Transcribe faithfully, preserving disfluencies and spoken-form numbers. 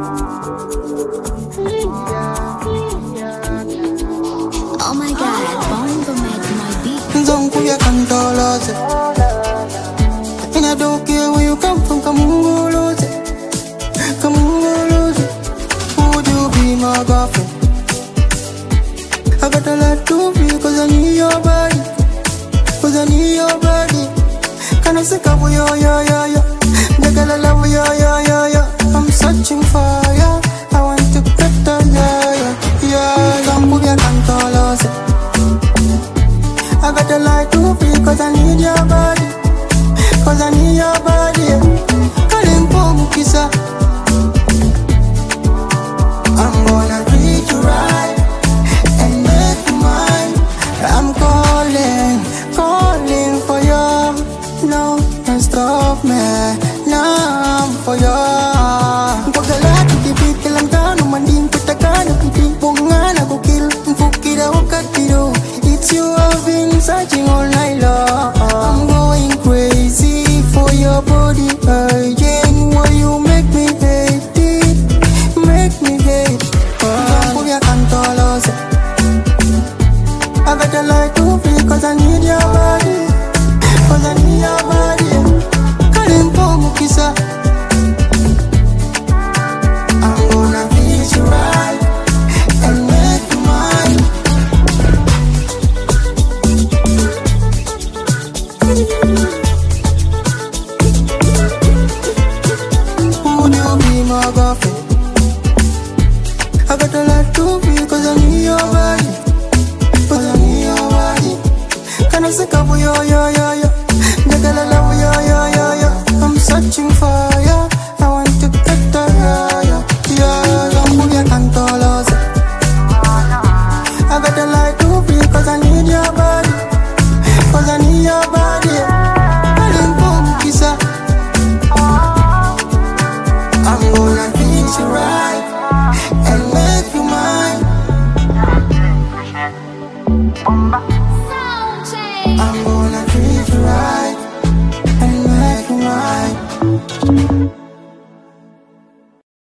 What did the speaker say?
Oh my God, Bongo make my beat. Zonku ya kantoloze. And I don't care where you come from, kamungoloze. Kamungoloze. Would you be my girlfriend? I got a lot to be, cause I need your body. Cause I need your body. Can I sick up with yo, yo, yo, yo? The girl I love yo, yo, yo, yo. I'm searching for ya. I want to get the yeah, yeah, yeah. Zonku ya kantoloze. I got a light to feel cause I need your body. Cause I need your body. Kalimpo mukisa. I'm gonna treat you right and make you mine. I'm calling, calling for you. No, don't stop me. Now I'm for you. Pagkalaki tibit lang ka naman din patakan. Piting pungan ako kill. Mfukira wakatiro. It's you I've been searching all night long. I'm going crazy for your body again. Why you make me hate it? Make me hate it. Don't ya cantolose. I got a light to feel cause I need your body. Cause I need your body. Kalimpo mukisa. I'm gonna treat you right and make you mine. Would you be my girlfriend? I got a lot to be cause I need your body. Cause I need your body. Can I sick up with yo, yo, yo, yo? The girl I love yo, yo, yo, yo. I'm searching for